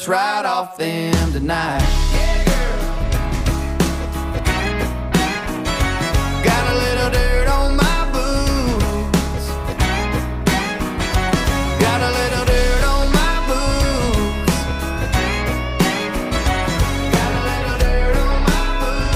dust right off them tonight. Got a little dirt on my boots. Got a little dirt on my boots. Got a little dirt on my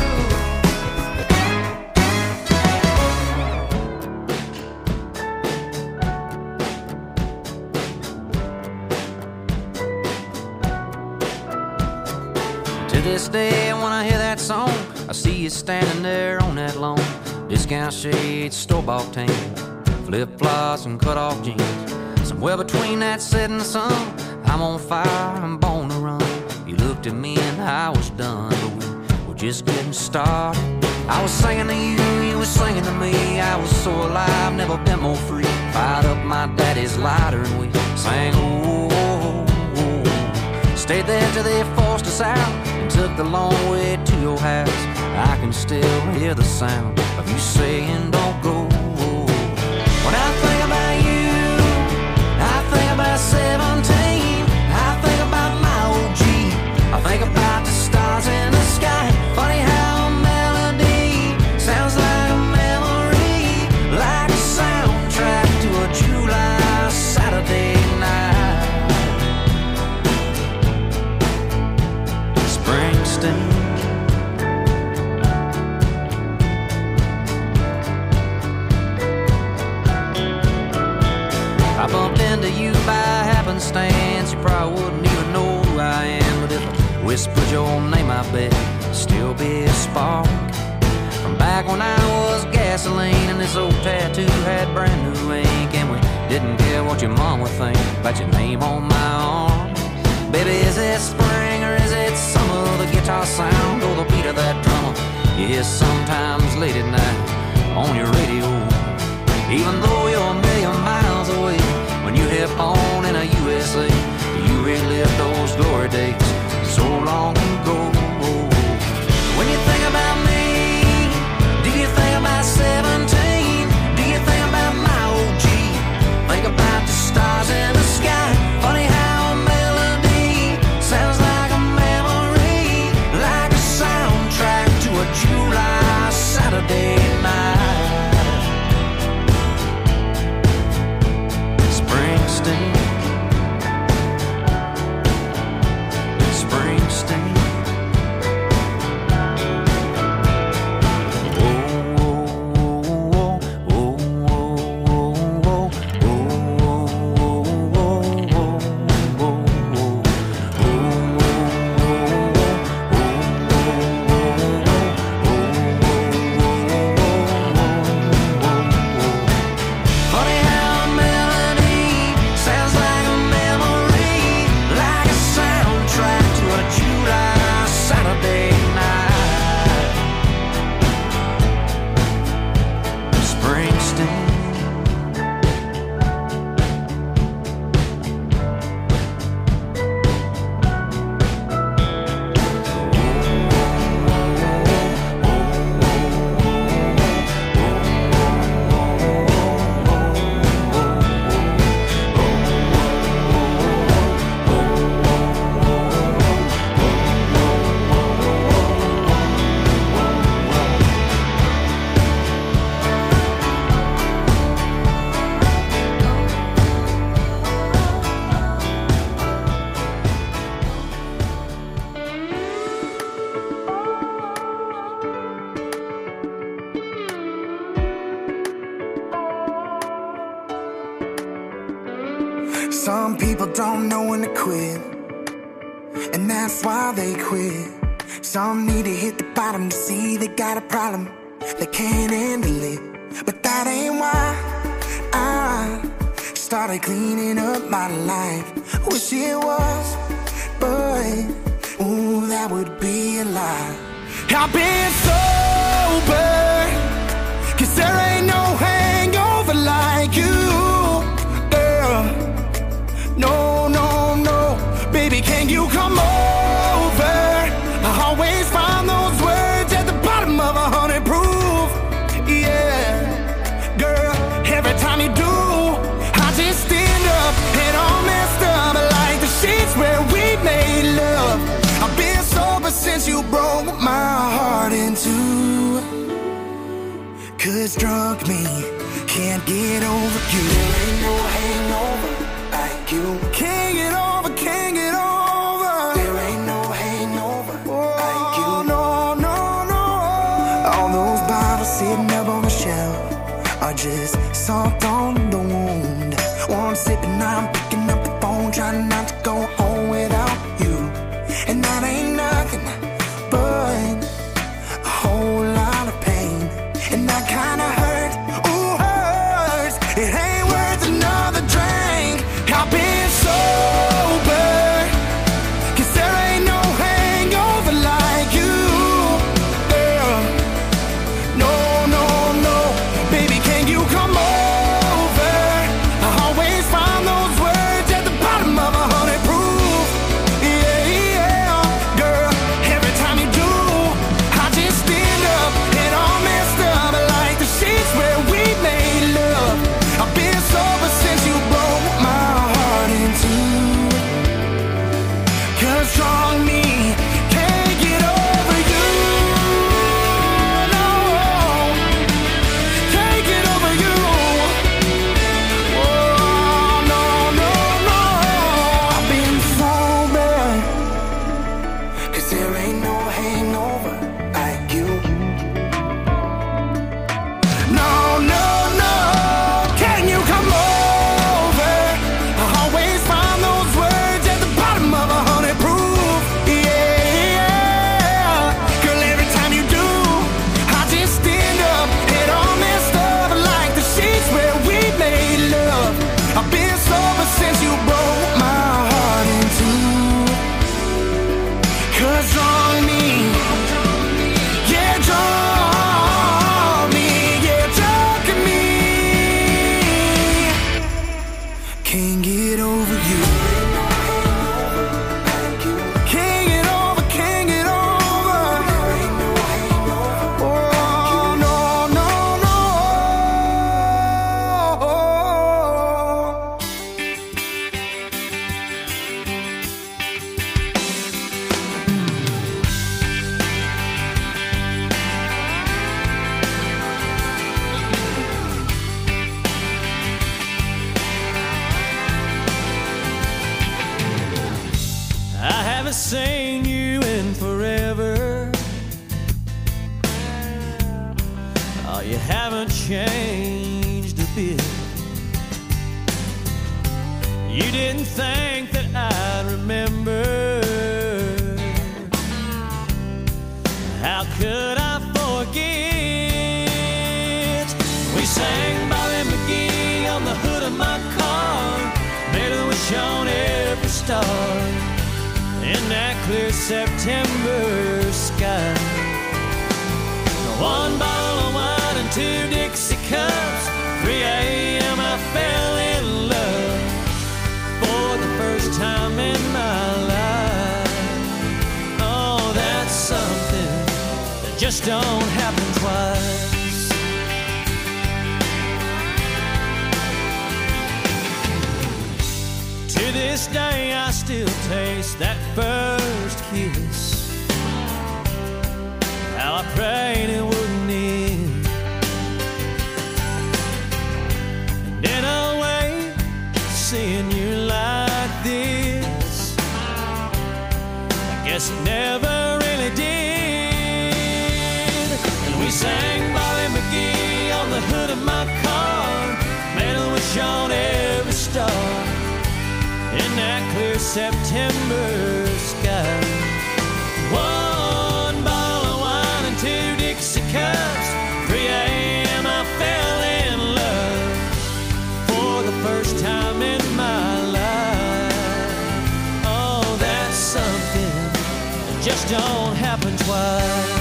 boots. To this day, when I hear that song, I see you standing there on that lawn. Discount shades, store-bought tan, flip-flops and cut-off jeans. Somewhere between that setting sun, I'm on fire, I'm born to run. You looked at me and I was done, but we were just getting started. I was singing to you, you were singing to me. I was so alive, never been more free. Fired up my daddy's lighter and we sang, oh, oh, oh, oh. Stayed there till they forced us out and took the long way to your house. I can still hear the sound of you saying don't go. When I think about you, I think about 17. I think about my OG. I think about the stars in the sky. Funny how a melody sounds like a memory, like a soundtrack to a July Saturday night. Springsteen. I bumped into you by happenstance. You probably wouldn't even know who I am, but if I whispered your name, I bet it'd still be a spark from back when I was gasoline and this old tattoo had brand new ink, and we didn't care what your mom would think about your name on my arm. Baby, is it spring or is it summer? The guitar sound or the beat of that drummer you hear sometimes late at night on your radio. Even though you're a million miles away, when you hit on in a USA, you relive those glory days so long ago. When you think about me, do you think about 17? Do you think about my OG? Think about the stars in the sky. Funny how a melody sounds like a memory, like a soundtrack to a July Saturday night. Springsteen. Some people don't know when to quit, and that's why they quit. Some need to hit the bottom to see they got a problem, they can't handle it. But that ain't why I started cleaning up my life. Wish it was, but ooh, that would be a lie. I've been sober, 'cause there ain't no hangover like you, girl. No, no, no, baby, can you come over? I always find those words at the bottom of 100 proof. Yeah, girl, every time you do, I just stand up and all messed up like the sheets where we made has drunk me. Can't get over you. There ain't no hangover like you. Can't get over, can't get over. There ain't no hangover like you. No, no, no. All those bottles sitting up on the shelf are just salt on the wound. One sip and I'm picking up the phone, trying not to go home without you. And that ain't nothing but a whole lot of pain. And that kinda hurt, ooh, hurts. It ain't worth another drink. I've been sober, 'cause there ain't no hangover like you, girl. No, no, no. Baby, can you come over? I always find those words at the bottom of 100 proof. Yeah, yeah, girl. Every time you do, I just stand up and all messed up like the sheets where we made love. I've been sober since you broke my heart in two. 'Cause strong me can't get over you. No, can't get over you. Oh, no, no, no. I've been sober, 'cause there ain't no hangover like you. No, no, no. Can you come over? I always find those words at the bottom of 100 proof. Yeah, girl, every time you do, I just stand up and all messed up like the sheets where we made love. I've been sober since you broke my heart in two. 'Cause draw me, yeah, draw me, yeah, drunk me. Can't get over you. Can't get over, can't get over. Oh, no, no, no. I haven't seen you in forever. Oh, you haven't changed a bit. You didn't think that I'd remember. How could I forget? We sang Bobby McGee on the hood of my car, made a wish on every star in that clear September sky. One bottle of wine and 2 Dixie cups. 3 a.m. I fell in love for the first time in my life. Oh, that's something that just don't happen twice. To this day I still taste that first kiss. How I prayed it wouldn't end. And in a way, seeing you like this, I guess it never really did. And we sang Bobby McGee on the hood of my car, made a wish on every star in that clear September sky. One bottle of wine and 2 Dixie cups. 3 a.m. I fell in love for the first time in my life. Oh, that's something that just don't happen twice.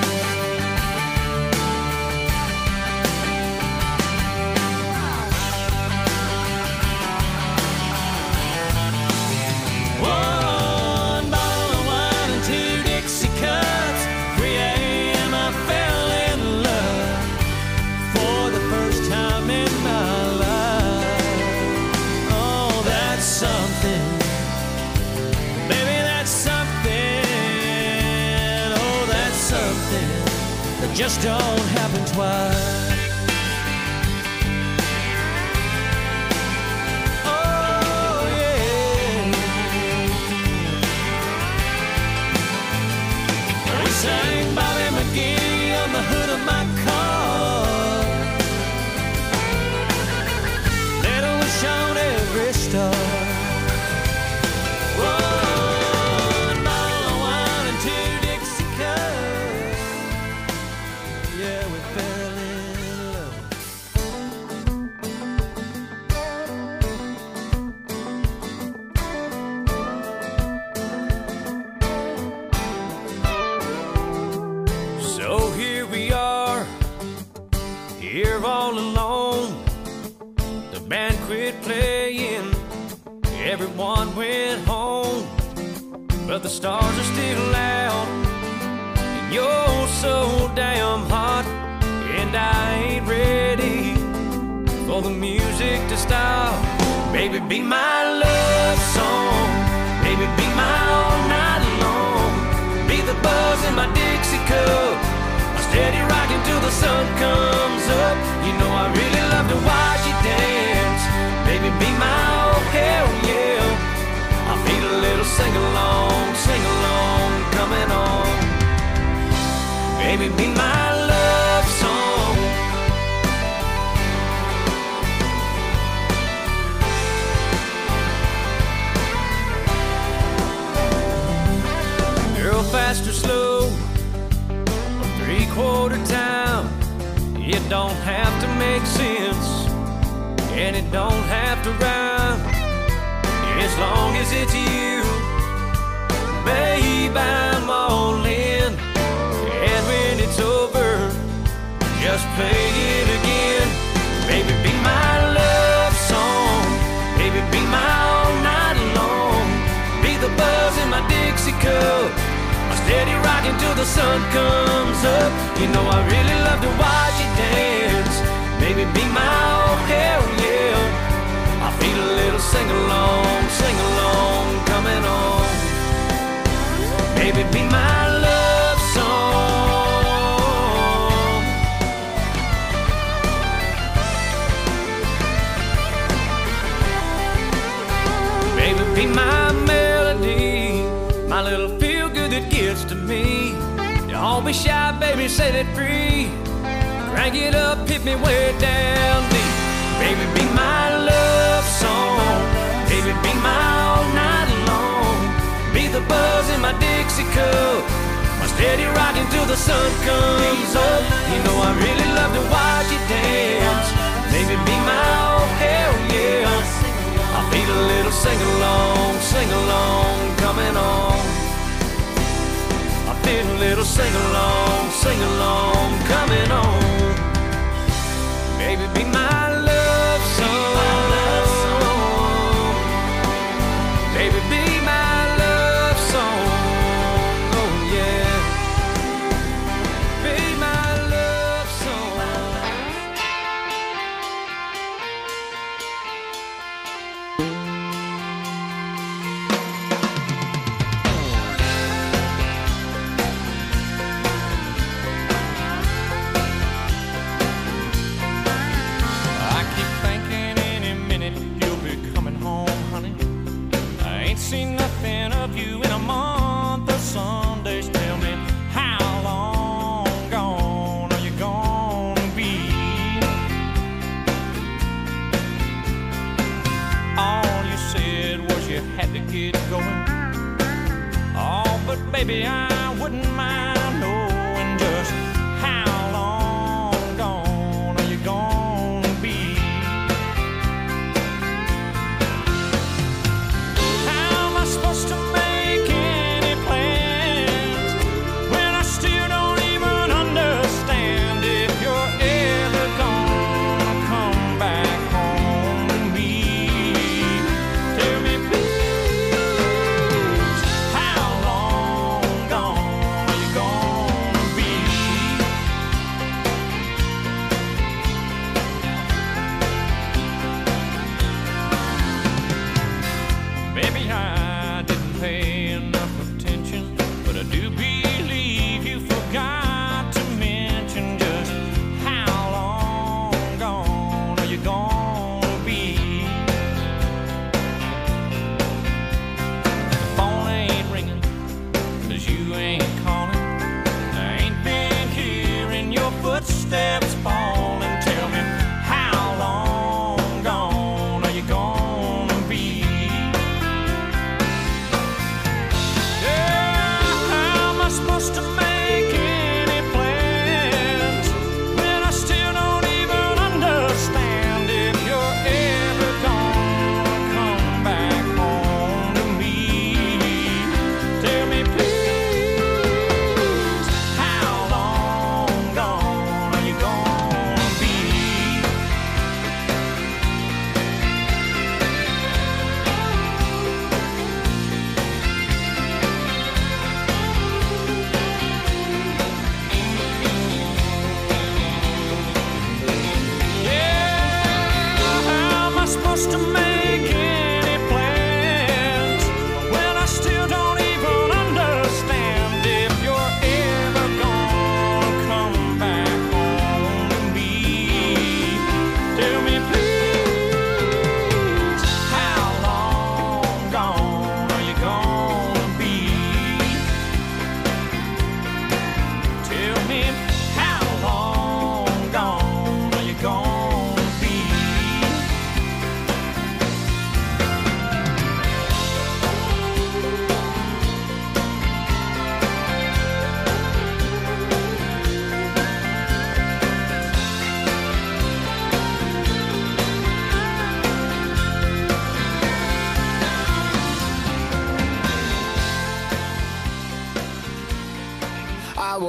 One bottle of wine and 2 Dixie cups. 3 a.m. I fell in love for the first time in my life. Oh, that's something. Baby, that's something. Oh, that's something that just don't happen twice. Everyone went home, but the stars are still out. And you're so damn hot, and I ain't ready for the music to stop. Baby, be my love song. Baby, be my all night long. Be the buzz in my Dixie cup, my steady rocking till the sun comes up. You know I really love to watch you dance. Baby, be my oh hell yeah. I feel a little sing-along coming on. Baby, be my love song. Girl, fast or slow, or three-quarter time, it don't have to make sense, and it don't have to rhyme, as long as it's you. Babe, I'm all in, and when it's over, just play it again. Baby, be my love song. Baby, be my all night long. Be the buzz in my Dixie cup, my steady rocking till the sun comes up. You know I really love to watch you dance. Baby, be my oh hell yeah. I feel a little sing-along coming on. Baby, be my love song. Baby, be my melody, my little feel-good that gets to me. Don't be shy, baby, set it free. Crank it up, hit me way down deep. Baby, be my love song. Baby, be my all night long. Be the buzz in my Dixie cup, my steady rocking till the sun comes up. You know I really love to watch you dance. Baby, be my oh hell yeah. I feel a little sing-along coming on. I feel a little sing-along coming on. Baby, be my love song. Baby, be my love song. Oh yeah. Be my love song. I keep thinking any minute you'll be coming home, honey. I ain't seen nothing of you in a month of Sundays. Tell me, how long gone are you gonna be? All you said was you had to get going. Oh, but baby, I wouldn't mind knowing just how long gone are you gonna be? How am I supposed to make any plans when I still don't even understand if you're ever gonna come back home to me? Tell me, please, how long gone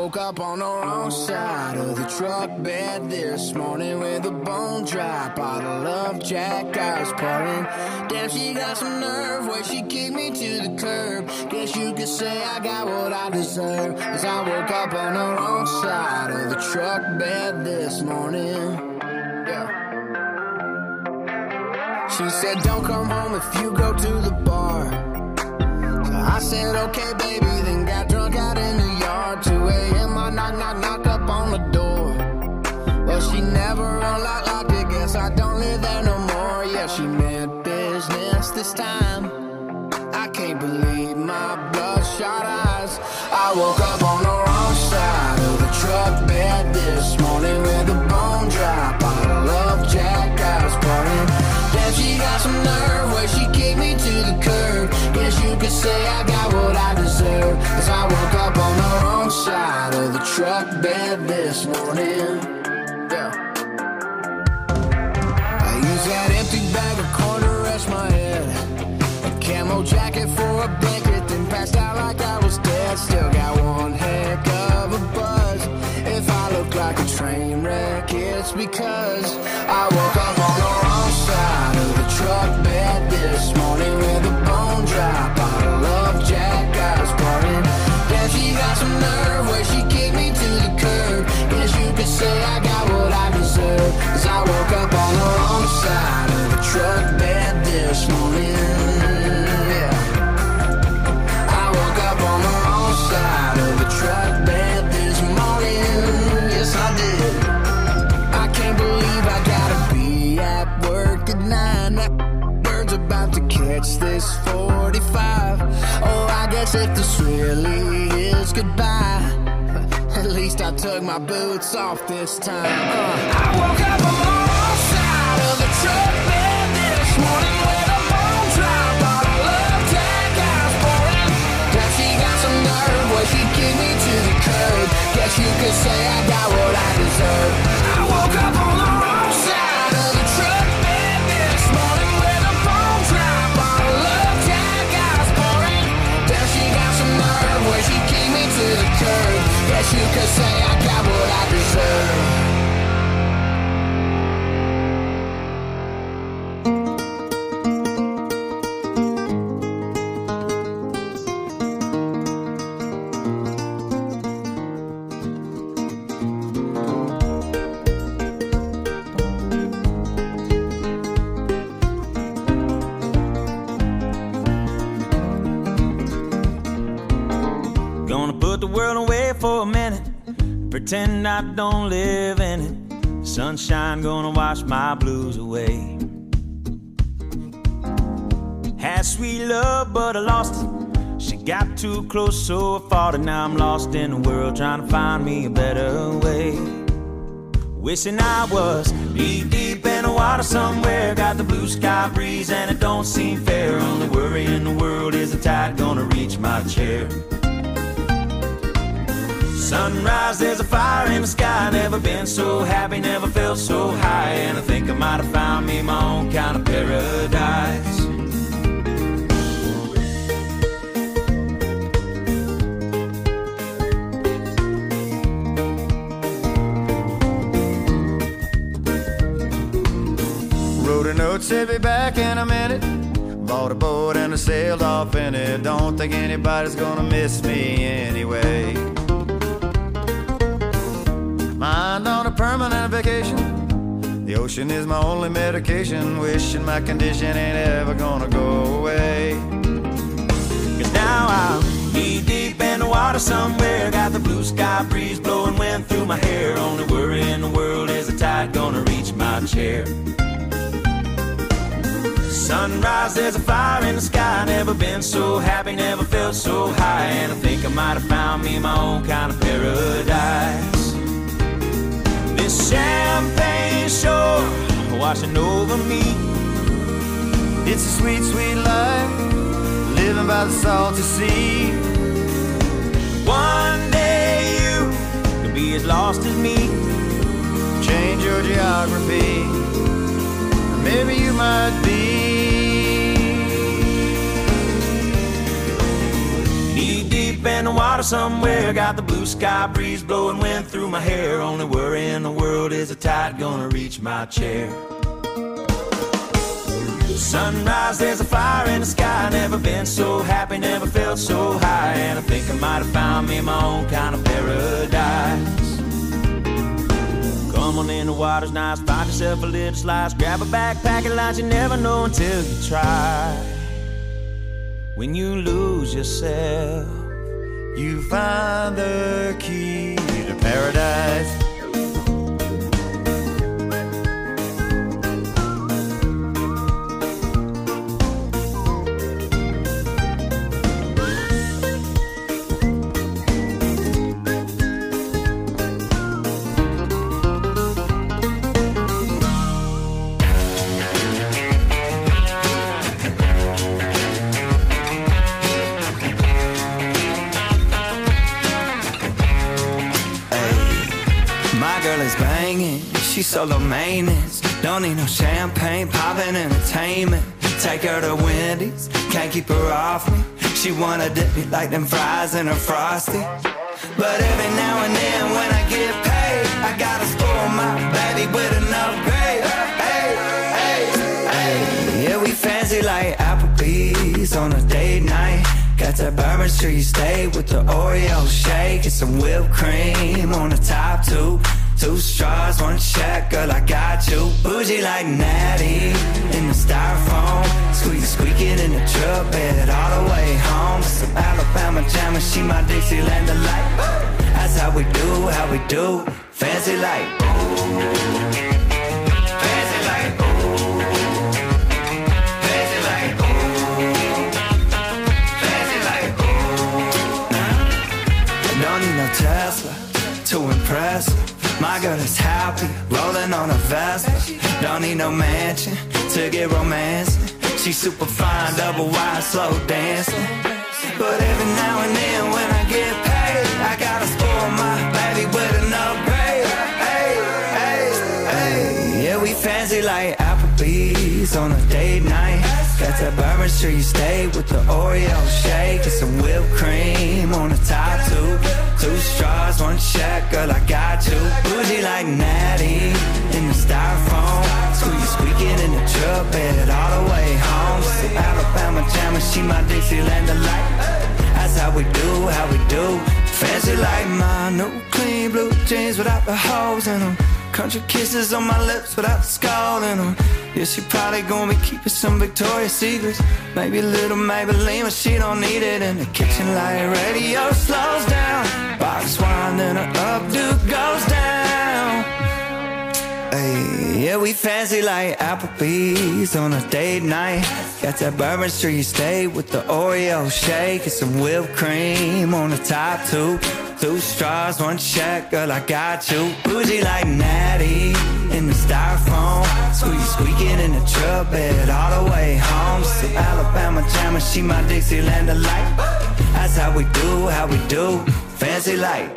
woke up on the wrong side of the truck bed this morning with a bone dry bottle of Jack I was pouring. Damn, she got some nerve where she kicked me to the curb. Guess you could say I got what I deserve, 'cause I woke up on the wrong side of the truck bed this morning. Yeah. She said don't come home if you go to the bar. So I said okay baby, then got drunk out in the yard. 2 a.m. I knock up on the door. Well, she never unlocked it, guess I don't live there no more. Yeah, she meant business this time. I can't believe my bloodshot eyes. I woke up on the wrong side of the truck bed this morning with a bone dry bottle of Jack I was pouring. Damn, she got some nerve where she kicked me to the curb. Guess you could say I got what I deserve, 'cause I woke up on the wrong side of the truck bed this morning. Yeah. I used that empty bag of corn to rest my head, a camo jacket for a blanket, then passed out like I was dead. Still got one heck of a buzz. If I look like a train wreck, it's because I woke up on the wrong side of the truck bed this morning with a bone dry bottle of Jack I was pouring. Damn, she got some nerve where she kicked me to the curb. Guess you could say I got what I deserve, 'cause I woke up on the wrong side of the truck bed this morning. Yeah. I woke up on the wrong side of the truck bed this morning. Yes, I did. I can't believe I gotta be at work at 9. That bird's about to catch this 45. Oh, I guess if this really is goodbye, at least I took my boots off this time. I woke up on the wrong side of the truck bed this morning with a bone dry bottle of Jack I was pouring. Damn, she got some nerve where she kicked me to the curb. Guess you could say I got what I deserve. I woke up on the wrong side of the truck bed this morning with a bone dry bottle of Jack I was pouring. Damn, she got some nerve where she kicked me to the curb. Guess you could say I got what I deserve. Gonna put the world away for a minute, pretend I don't live in it. Sunshine gonna wash my blues away. Had sweet love but I lost it. She got too close so I fought it. Now I'm lost in the world trying to find me a better way. Wishing I was deep in the water somewhere. Got the blue sky breeze and it don't seem fair. Only worry in the world is the tide gonna reach my chair. Sunrise, there's a fire in the sky. Never been so happy, never felt so high. And I think I might have found me my own kind of paradise. Wrote a note, said be back in a minute. Bought a boat and I sailed off in it. Don't think anybody's gonna miss me anyway. Mind on a permanent vacation. The ocean is my only medication. Wishing my condition ain't ever gonna go away. 'Cause now I'm knee deep in the water somewhere. Got the blue sky breeze blowing wind through my hair. Only worry in the world is the tide gonna reach my chair. Sunrise, there's a fire in the sky. Never been so happy, never felt so high. And I think I might have found me my own kind of paradise. This champagne shore washing over me. It's a sweet, sweet life, living by the salty sea. One day you could be as lost as me. Change your geography, maybe you might be. Knee deep in the water water somewhere. Got the blue sky breeze blowing wind through my hair. Only worry in the world is the tide gonna reach my chair. Sunrise, there's a fire in the sky. Never been so happy, never felt so high. And I think I might have found me my own kind of paradise. Come on in, the water's nice. Find yourself a little slice. Grab a backpack and lunch. You never know until you try. When you lose yourself, you find the key to paradise. She's solo maintenance, don't need no champagne, poppin' entertainment. Take her to Wendy's, can't keep her off me. She wanna dip me like them fries in her Frosty. But every now and then when I get paid, I gotta spoil my baby with an upgrade. Hey, hey, hey. Yeah, we fancy like Applebee's on a date night. Got that Bourbon Street steak with the Oreo shake and some whipped cream on the top too. 2 straws, 1 check, girl, I got you. Bougie like Natty in the styrofoam. Squeaking in the truck bed all the way home. Some Alabama jammer, she my Dixieland delight. That's how we do, fancy like. Fancy like. Fancy like. Fancy like. Don't need no Tesla to impress her. My girl is happy, rolling on a Vespa. Don't need no mansion to get romancing. She's super fine, double wide, slow dancing. But every now and then when I get paid, I gotta spoil my baby with an upgrade. Hey, hey, hey. Yeah, we fancy like Applebee's on a date night. Got that Bourbon Street steak with the Oreo shake and some whipped cream on the top too. 2 straws, 1 check, girl, I got you. Bougie like Natty in the styrofoam. Squeaking in the truck bed all the way home. Some Alabama jammer, she my Dixieland delight. That's how we do, fancy like my new clean blue jeans without the holes in them. Country kisses on my lips without the skull in them. Yeah, she probably gonna be keeping some Victoria's Secrets. Maybe a little Maybelline, but she don't need it. In the kitchen light radio slows down. Box wine, then her updo goes down. Hey, yeah, we fancy like Applebee's on a date night. Got that Bourbon Street steak with the Oreo shake and some whipped cream on the top too. 2 straws, 1 check, girl, I got you. Bougie like Natty in the styrofoam. Squeaking in the truck bed all the way home. Some Alabama jammer, she my Dixieland delight. That's how we do, fancy like.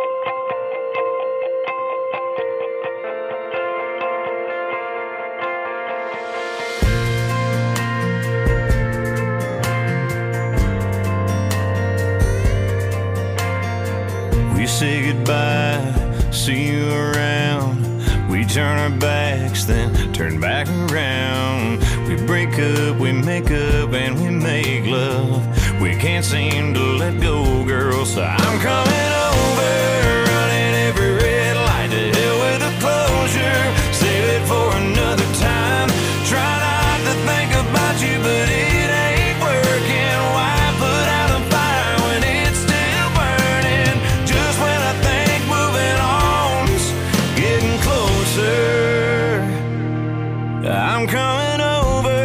Say goodbye, see you around. We turn our backs, then turn back around. We break up, we make up, and we make love. We can't seem to let go, girl, so I'm coming over, running every red light. To hell with the closure, save it for another time. Try not to think about you, but it ain't working. Why put out a fire when it's still burning? Just when I think moving on's getting closer, I'm coming over.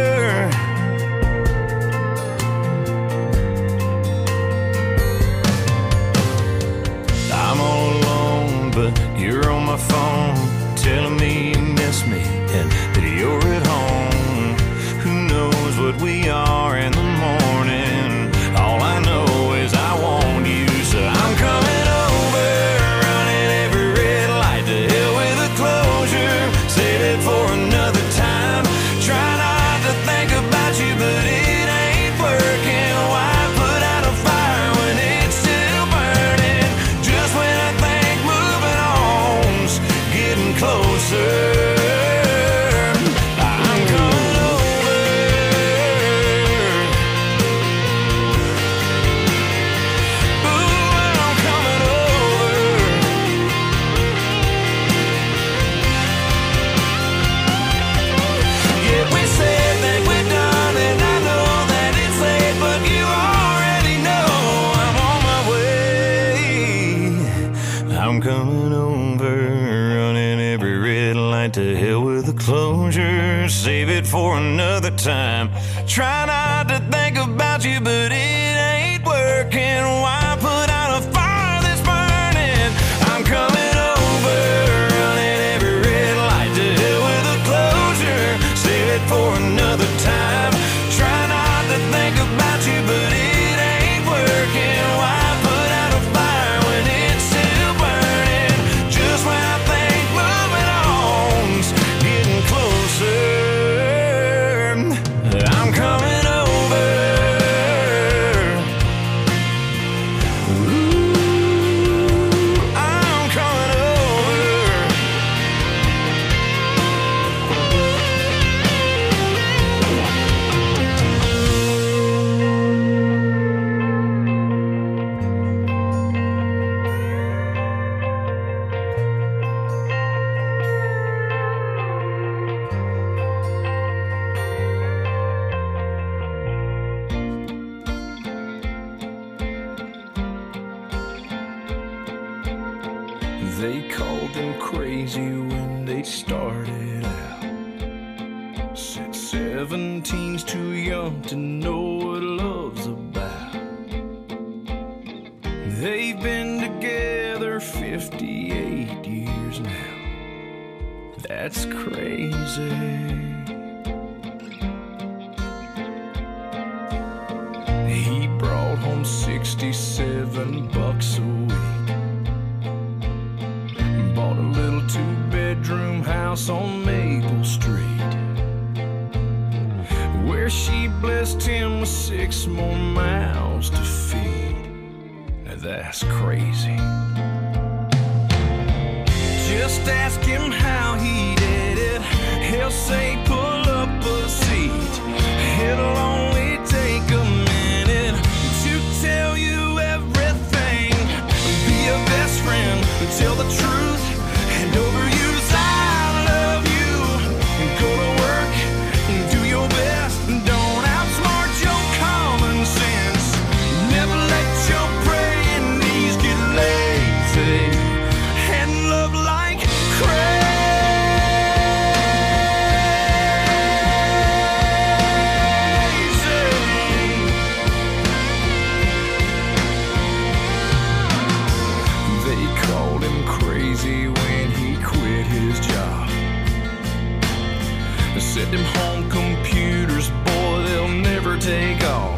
I'm all alone, but you're on my phone, telling me you miss me and that you're at home. Who knows what we are in the morning? All I know is I want you, so I'm coming over, running every red light. To hell with the closure, save it for another time. Try not to think about you, but it ain't working. Why put out a fire when it's still burning? to hell with the closure, save it for another time. Try not to think about you, but it ain't working. Why put out a fire that's burning? I'm coming over, running every red light to hell with the closure, save it for another time. Try not to think about you, but it ain't working. Why put out a fire when it's still burning? Just when I think moving on's getting closer, I'm coming over. Ooh, I'm coming over. They called them crazy when they started out. Said 17's too young to know what love's about. They've been together 58 years now. That's crazy. He brought home 67 bucks a week. Bought a little two-bedroom house on Maple Street, where she blessed him with 6 more mouths to feed. Now that's crazy. Just ask him how he did it. He'll say pull up a seat. It'll only take a minute to tell you everything. Be a best friend, tell the truth, and overuse I love you. Go to work, do your best, don't outsmart your common sense. Never let your praying knees get lazy, and love like crazy. They called him crazy when he quit his job. They said them home computers, boy, they'll never take off.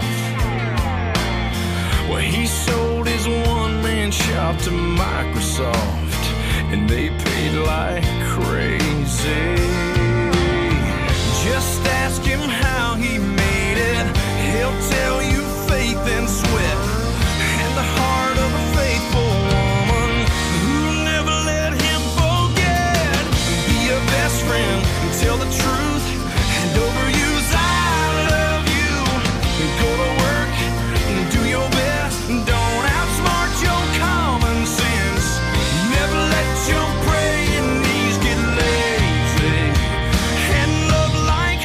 Well, he sold his one-man shop to Microsoft, and they paid like crazy. Just ask him how he made it. He'll tell you faith and sweat, and the heart of a faithful woman who never let him forget. Be a best friend, tell the truth, and overuse I love you. Go to work, do your best, don't outsmart your common sense. Never let your praying knees get lazy, and love like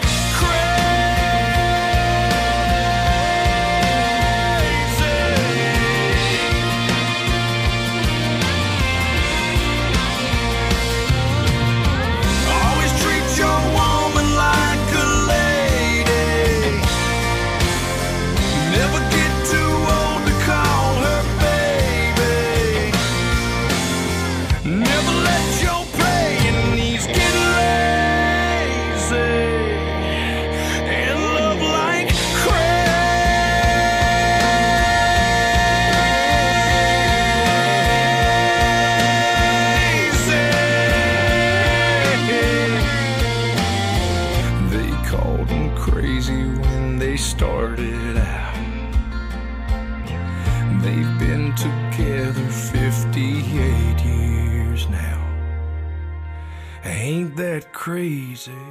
always treat your woman like a lady. Never get too old to call her baby. Never let your praying knees get lazy, and love like crazy. They called him crazy when they started out. They've been together 58 years now. Ain't that crazy?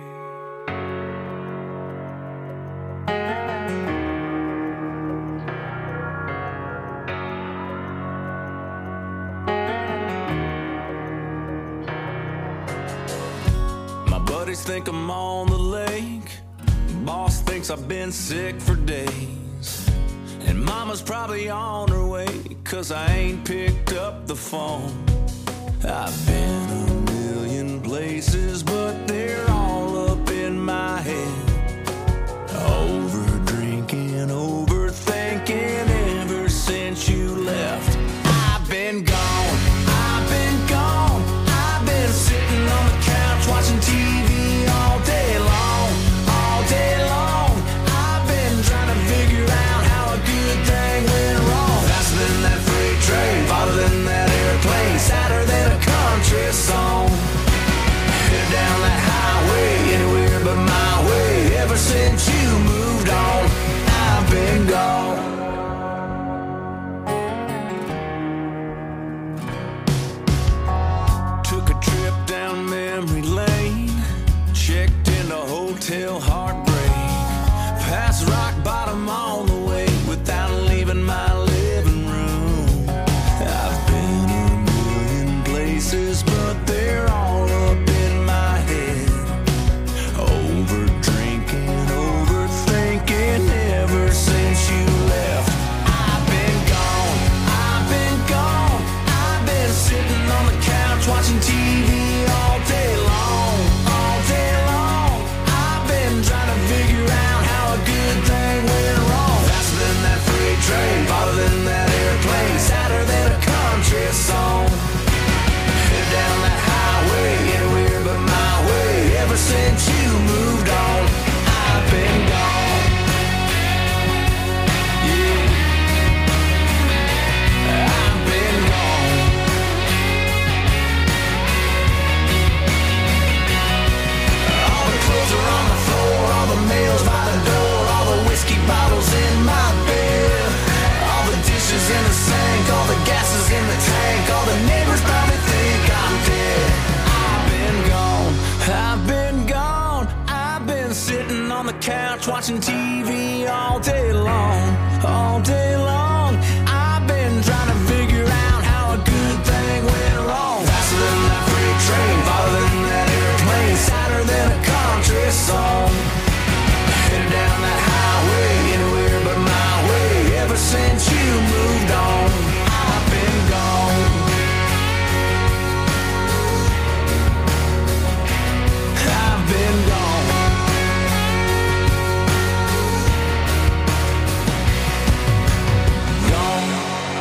My buddies think I'm on the lake. Boss thinks I've been sick for days. And mama's probably on her way, 'cause I ain't picked up the phone. I've been a million places, but they're all up in my head. Over drinking, overthinking ever since you left. I've been gone, I've been gone. I've been sitting on the couch watching TV all day long, all day long. I've been trying to figure out how a good thing went wrong. Faster than that freight train, farther than that airplane, sadder than a country song. Headed down that highway, anywhere but my way. Ever since you moved on, I've been gone. Took a trip down memory lane, checked into Hotel Heartbreak, past rock bottom all the way without leaving my living room. I've been a million places, but they're all up in my head. Over drinking, overthinking ever since you left. I've been gone, I've been gone. I've been sitting on the couch watching TV all day long, all day long. I've been trying to figure out how a good thing went wrong. Faster than that freight train, farther than that airplane, sadder than a country song. Headed down that highway, anywhere but my way. Ever since you moved on, I've been gone. Yeah, I've been gone. All the clothes are on the floor, all the mail's by the door, all the whiskey bottles in my bed, all the dishes in the sink, all the gases in the tank, all the neighbors probably think I'm dead. I've been gone, I've been gone. I've been sitting on the couch watching TV all day long, all day long. I've been trying to figure out how a good thing went wrong. Faster than that freight train, farther than that airplane, sadder than a country song. Headed down that highway, anywhere but my way. Ever since you moved on, I've been gone. I've been gone. Gone.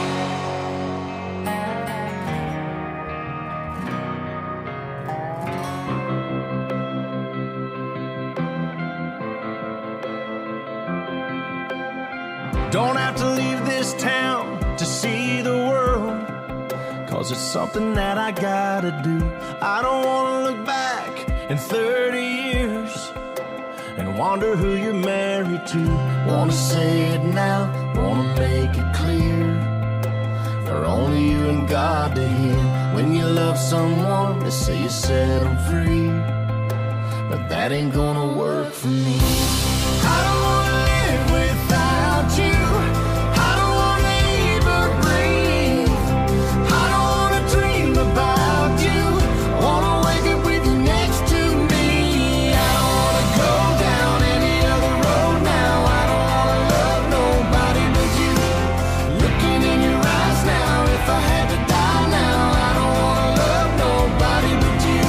Don't have to leave this town to see the world, 'cause it's something that I gotta do. I don't wanna look back in 30 years and wonder who you're married to. Wanna say it now, wanna make it clear, for only you and God to hear. When you love someone, they say you set them free, but that ain't gonna work for me. I don't wanna live without you. I don't wanna even breathe. I don't wanna dream about you. Wanna wake up with you next to me. I don't wanna go down any other road now. I don't wanna love nobody but you. Looking in your eyes now, if I had to die now, I don't wanna love nobody but you.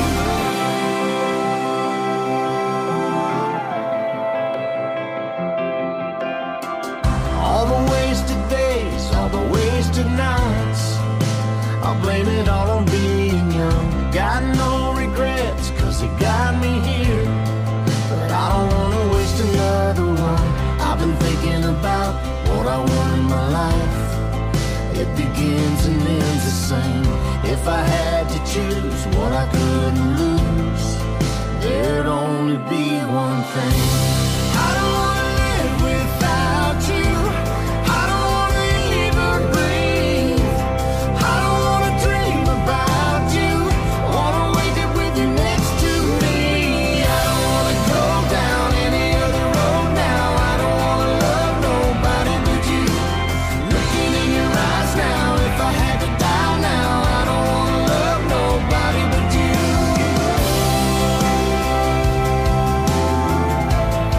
All the wasted days, all the wasted nights, I'll blame it all on being young. Got no regrets, 'cause it got me here, but I don't wanna waste another one. I've been thinking about what I want in my life. It begins and ends the same. If I had to choose what I couldn't lose, there'd only be one thing. I don't wanna live without you. I don't wanna even breathe. I don't wanna dream about you. Wanna wake up with you next to me. I don't wanna go down any other road now. I don't wanna love nobody but you. Looking in your eyes now, if I had to die now, I don't wanna love nobody but you.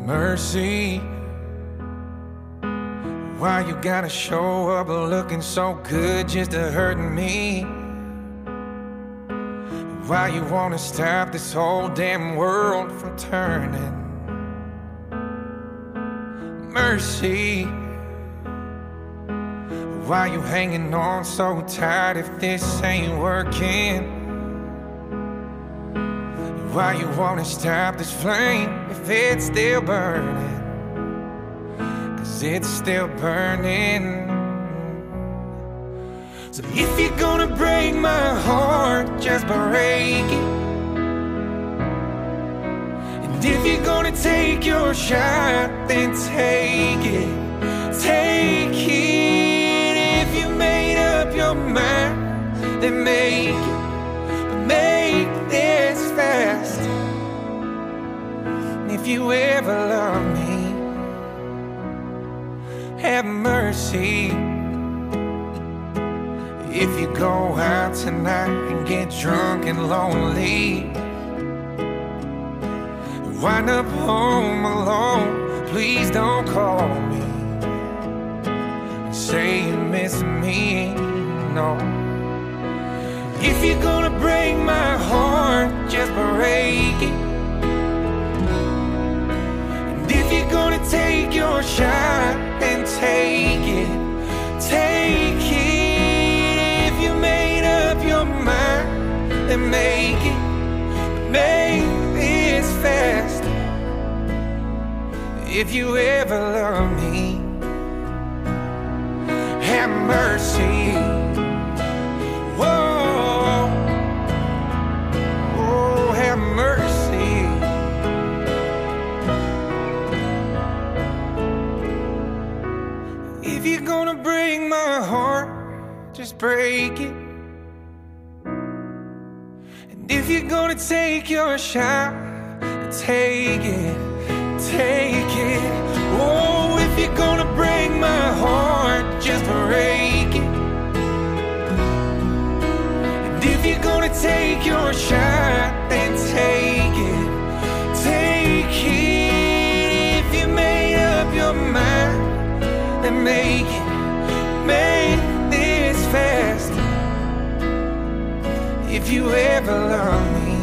Mercy, why you gotta show up looking so good just to hurt me? Why you wanna stop this whole damn world from turning? Mercy, why you hanging on so tight if this ain't working? Why you wanna stop this flame if it's still burning? 'Cause it's still burning. So if you're gonna break my heart, just break it. And if you're gonna take your shot, then take it. Take it. If you made up your mind, then make it. But make this fast. And if you ever love me, have mercy. If you go out tonight and get drunk and lonely, wind up home alone, please don't call me and say you miss me, no. If you're gonna break my heart, just break it. And if you're gonna take your shot, then take it. Take it. If you made up your mind, then make it. Make this fast. If you ever love me, have mercy. Whoa, oh, have mercy. If you're gonna break my heart, just break it. And if you're gonna take your shot, take it, take it. Oh, if you're gonna break my heart, just break it. And if you're gonna take your shot, then take it, take it. If you made up your mind, then make it, make this fast. If you ever love me,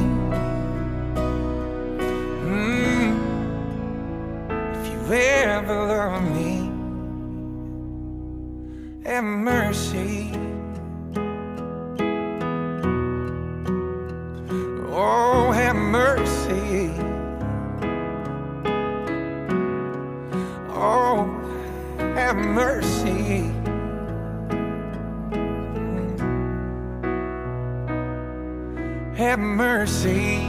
if you ever love me, have mercy. Oh, have mercy. Oh, have mercy. Have mercy.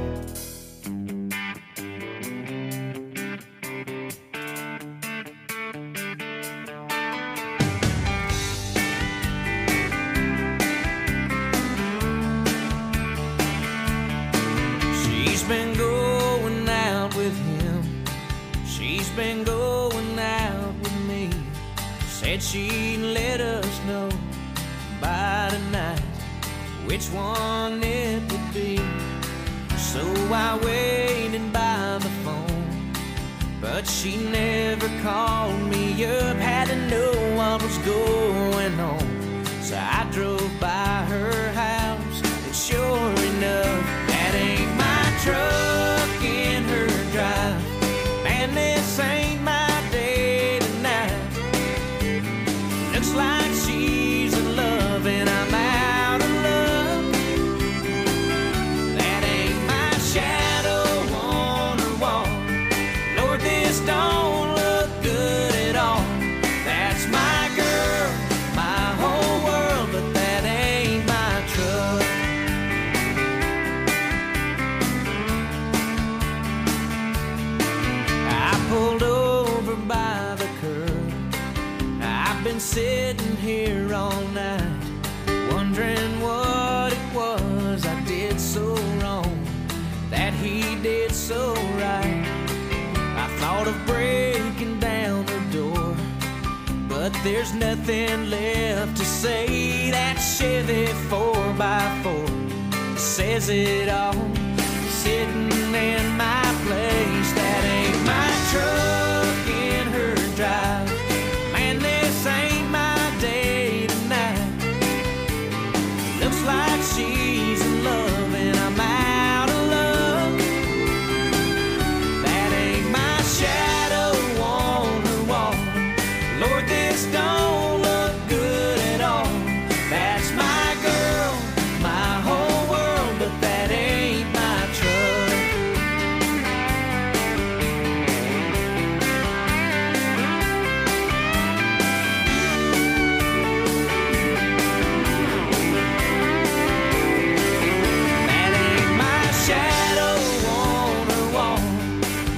She's been going out with him. She's been going out with me. Said she'd let us know by tonight which one it would be. So I waited by the phone, but she never called me up. Had to know what was going on, so I drove by her house, and sure enough, that ain't my truck in her drive. Man, this ain't my day tonight. Looks like she's in love and I'm out of love. That ain't my shadow on her wall. Lord, this don't look good at all. That's my girl, my whole world, but that ain't my truck. I pulled over by the curb. I've been sitting here all night, wondering what it was I did so wrong, that he did so right. I thought of breaking down the door, but there's nothing left to say. That Chevy 4x4 says it all, sitting in my place. That ain't my truck.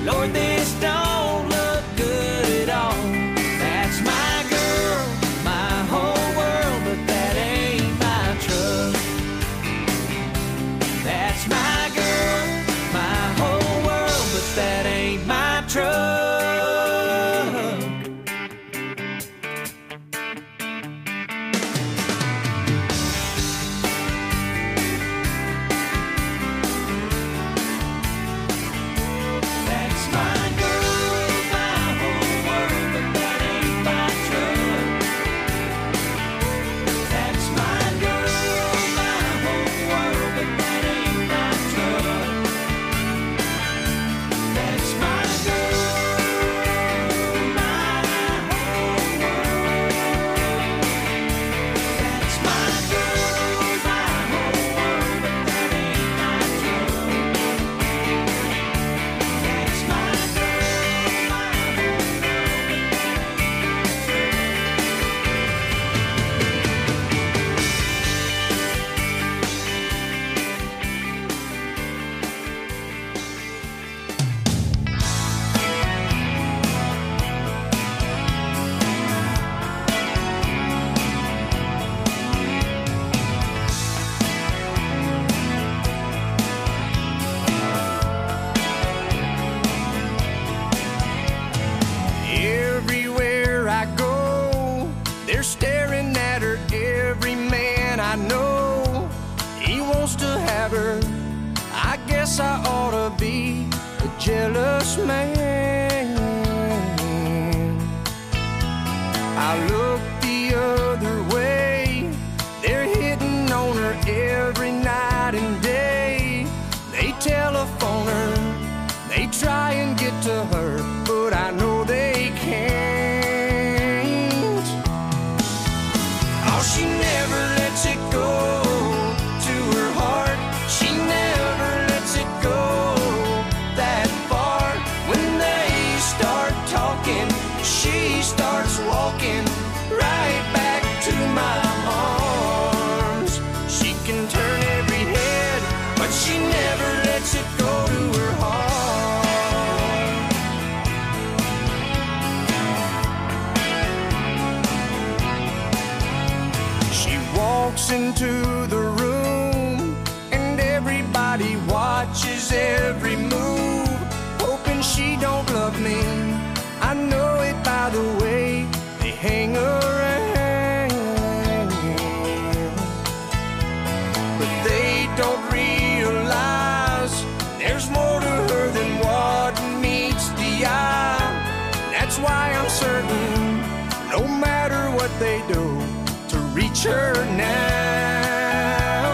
Lord, this don't look good at all. That's my girl, my whole world, but that ain't my truck. That's my girl, my whole world, but that ain't my truck. Everywhere I go, they're staring at her. Every man I know, he wants to have her. I guess I ought to be a jealous man. I look the other way, they're hitting on her every night and day. They telephone her, they try and get to her, but I know they can't. Oh, she never lets it go to her heart. She never lets it go that far. When they start talking, she starts walking right back to my arms. She can turn every head, but she never lets it go to her heart. Walks into the room and everybody watches every move, hoping she don't love me. I know it by the way they hang around, but they don't realize there's more to her than what meets the eye. That's why I'm certain, no matter what they do, reach her now.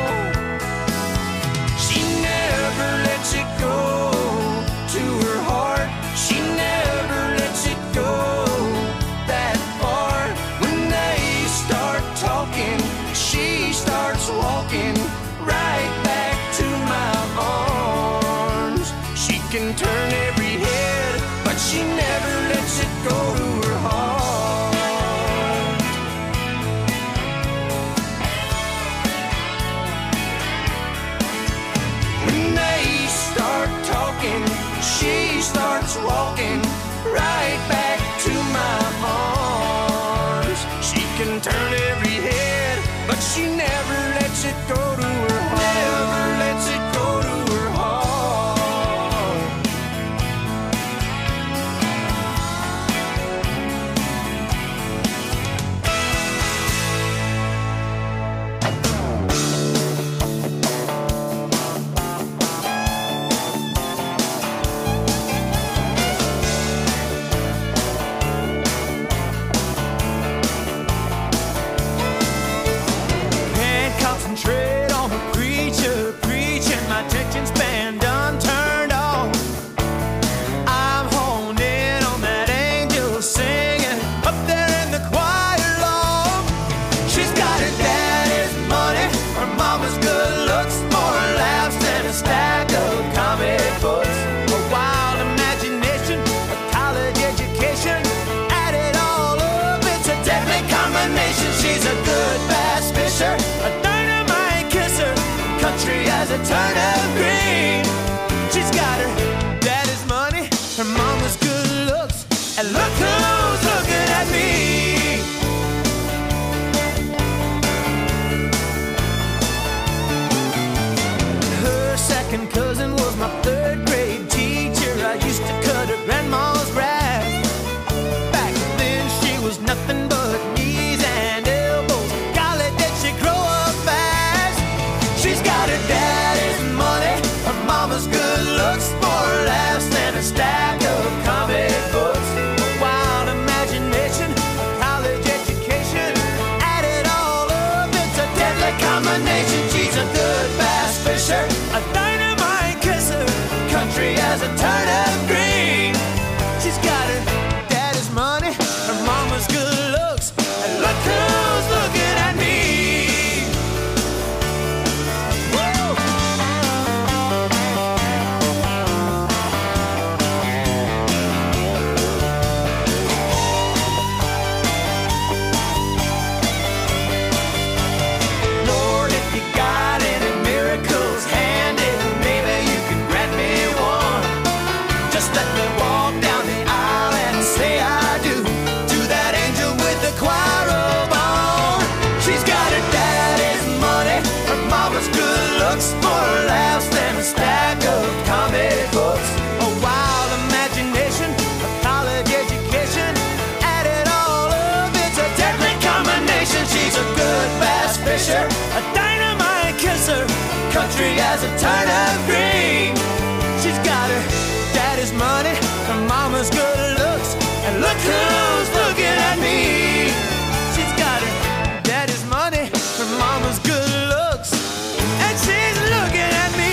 She never lets it go to her heart. She never lets it go that far. When they start talking, she starts walking right back to my arms. She can turn every head, but she never lets it go to her heart. She starts walking right back to my arms. She can turn every head, but she never lets it go to her heart. Never lets it go to her heart. let me walk down the aisle and say I do to that angel with the choir robe on. She's got her daddy's money, her mama's good looks, more laughs than a stack of comic books. A wild imagination, a college education, add it all up, it's a deadly combination. She's a good bass fisher, a dynamite kisser, country as a turnip green. She's got her daddy's money, her mama's good looks, and look who's looking at me. She's got her daddy's money, her mama's good looks, and she's looking at me.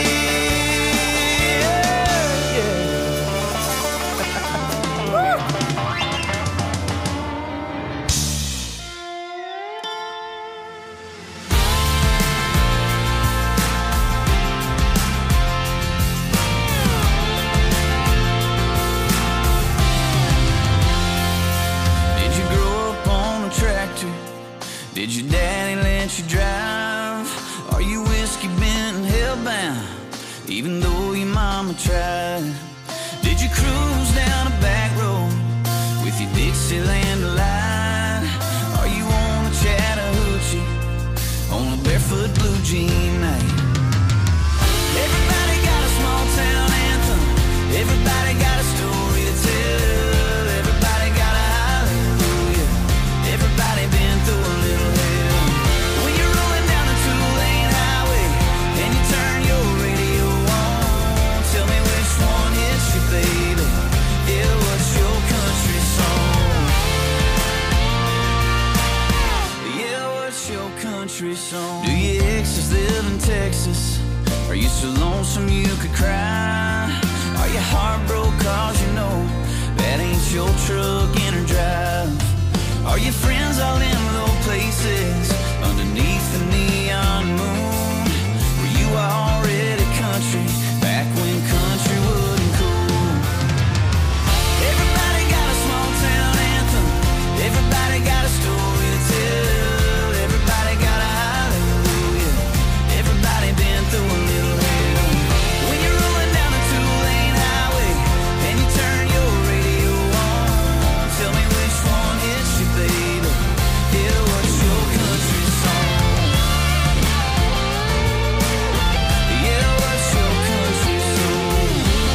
Did your daddy let you drive? Are you whiskey bent and hellbound, even though your mama tried? Did you cruise down a back road with your Dixieland delight? Are you on a Chattahoochee on a barefoot blue jean night? Everybody got a small town anthem, everybody got a story to tell, everybody got a hallelujah, everybody been through a little hell. When you're rolling down the two-lane highway and you turn your radio on, tell me which one hits you, baby. Yeah, what's your country song? Yeah, what's your country song? Do your exes live in Texas? Are you so lonesome you could cry? Are you heartbroken cause you know that ain't your truck in or drive? Are your friends all in low places underneath the neon moon? Were you already country back when country wasn't cool? Everybody got a small town anthem, everybody got a story to tell, everybody got a hallelujah, everybody been through a little hell. When you're rolling down the two-lane highway and you turn your radio on, tell me which one hits you, baby. Yeah, what's your country song? Yeah, what's your country song?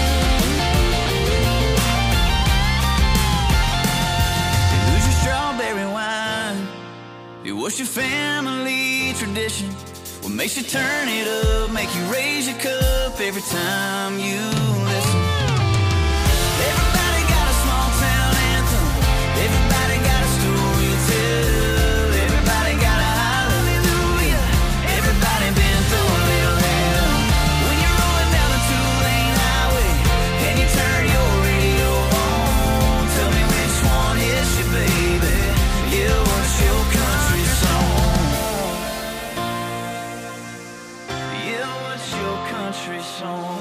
And who's your strawberry wine? Yeah, what's your family tradition? What makes you turn it up, make you raise your cup every time you listen? Everybody got a small town anthem, everybody got a story to tell, everybody got a hallelujah, everybody been through a little hell. When you're rolling down the two-lane highway and you turn your radio on, tell me which one hits you, baby. Yeah, what's your country song? Yeah, what's your country song?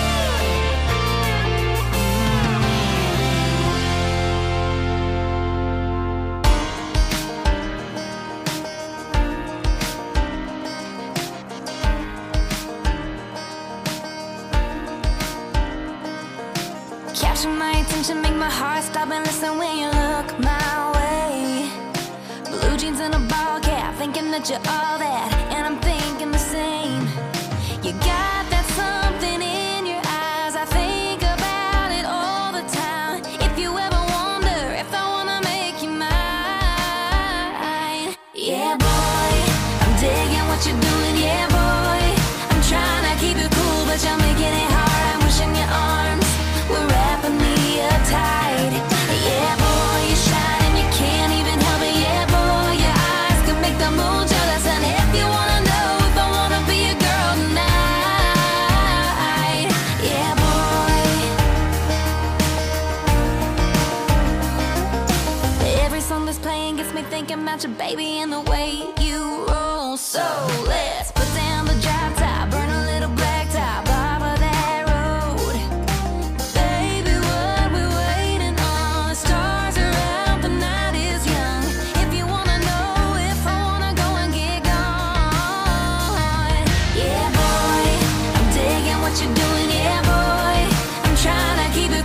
Capture my attention, make my heart stop and listen when you look my way. Blue jeans and a ball cap, thinking that you're all that, and I'm thinking the same. You got that something in your eyes, I think about it all the time. If you ever wonder if I wanna make you mine, yeah boy, I'm digging what you're doing, yeah boy. I'm trying to keep it cool, but you're making it hard. I'm wishing your arms were wrapping me up tight. Yeah boy, you shine and you can't even help it. Yeah boy, your eyes can make the moon jealous. And if you wanna know if I wanna be a girl tonight, yeah boy. Every song that's playing gets me thinking about your baby and the way you roll. So let's put down the drop top, burn a little black top off of that road. Baby, what we waiting on? The stars are out, the night is young. If you wanna know if I wanna go and get gone, yeah boy, I'm digging what you're doing, yeah boy. I'm trying to keep it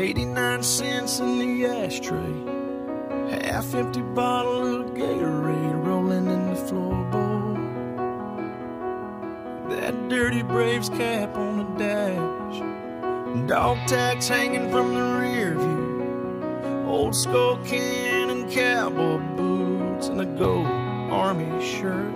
89 cents in the ashtray. Half-empty bottle of Gatorade rolling in the floorboard. That dirty Braves cap on the dash. Dog tags hanging from the rear view. Old skull can and cowboy boots and a gold army shirt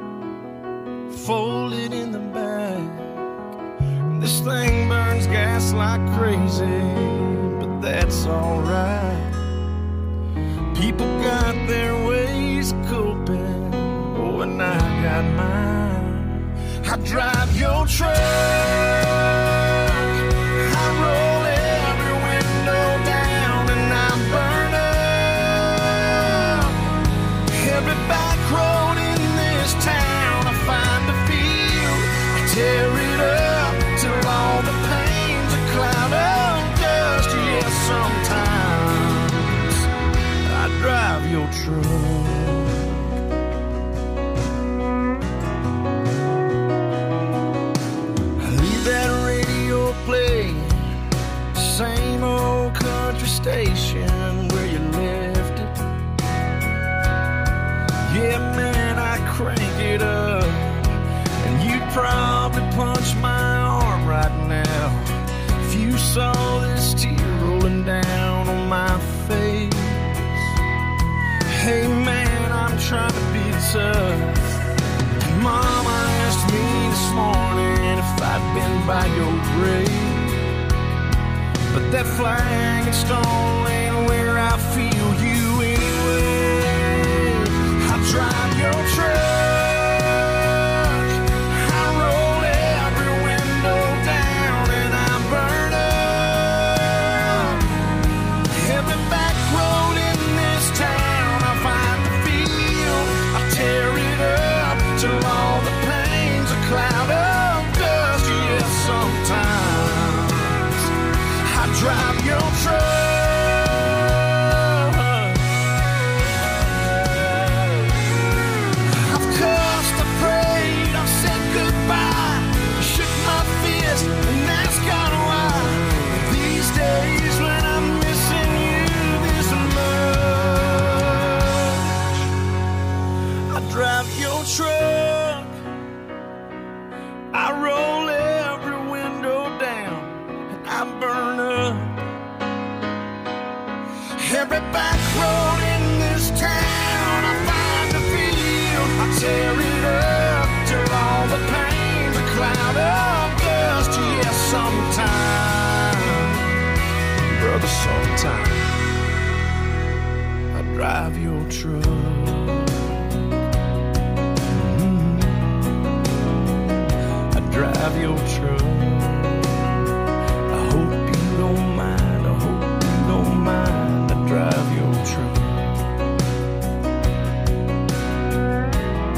folded in the back. This thing burns gas like crazy, but that's alright. People got their ways of coping, oh, and I got mine. I drive your truck, I roll every window down, and I burn up every back road in this town. I find a field, I tear it up till all the pain's a cloud of dust. Yeah, sometimes I drive your truck. I leave that radio playing, same old country station where you left it. Yeah, man, I crank it up, and you'd probably punch my arm right now if you saw this tear rolling down on my face. Hey man, I'm trying to be tough. Mama asked me this morning if I'd been by your grave, but that flag and stone ain't where I feel you anyway. I drive your truck, I roll every window down, and I burn up every back road in this town. I find the field, I tear it up till all the pain's a cloud of dust. Yeah, sometimes I drive your truck. I've cussed, I prayed, I've said goodbye, shook my fist and asked God why. These days when I'm missing you this much, I drive your truck, I roll every window down, and I burn up every back road in this town. I find a field, I tear it up till all the pain's a cloud of dust. Yeah, sometime, brother, sometime I drive your truck.